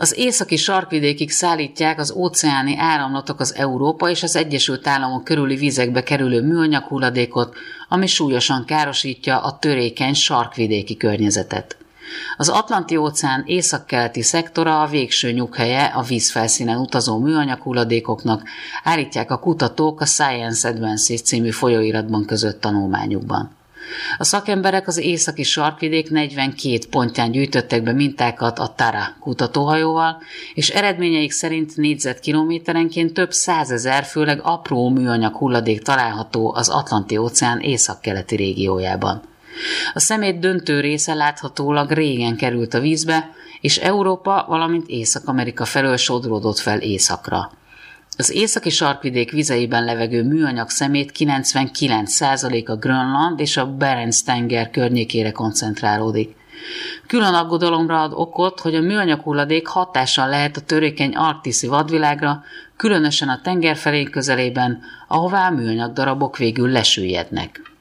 Az északi sarkvidékig szállítják az óceáni áramlatok az Európa és az Egyesült Államok körüli vizekbe kerülő műanyag hulladékot, ami súlyosan károsítja a törékeny sarkvidéki környezetet. Az Atlanti-óceán északkeleti szektora a végső nyughelye a vízfelszínen utazó műanyag hulladékoknak, állítják a kutatók a Science Advances című folyóiratban között tanulmányukban. A szakemberek az északi sarkvidék 42 pontján gyűjtöttek be mintákat a Tara kutatóhajóval, és eredményeik szerint négyzetkilométerenként több 100 000, főleg apró műanyag hulladék található az Atlanti-óceán északkeleti régiójában. A szemét döntő része láthatólag régen került a vízbe, és Európa, valamint Észak-Amerika felől sodródott fel északra. Az északi sarkvidék vizeiben levegő műanyag szemét 99%-a Grönland és a Barents-tenger környékére koncentrálódik. Külön aggodalomra ad okot, hogy a műanyag hulladék hatással lehet a törékeny arktiszi vadvilágra, különösen a tengerfelény közelében, ahová a műanyag darabok végül lesüllyednek.